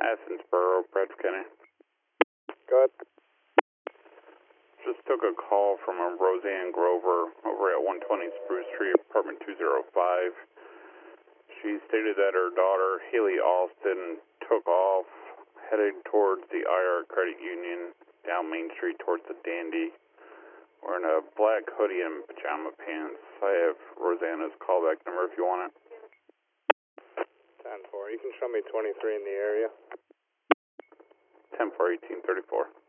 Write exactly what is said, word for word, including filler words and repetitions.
Athensboro, Bradford County. Go ahead. Just took a call from a Roseanne Grover over at one twenty Spruce Street, apartment two oh five. She stated that her daughter, Haley Alston, took off, headed towards the I R Credit Union down Main Street towards the Dandy, wearing a black hoodie and pajama pants. I have Rosanna's callback number if you want it. ten four. You can show me twenty-three in the area. ten four eighteen thirty-four.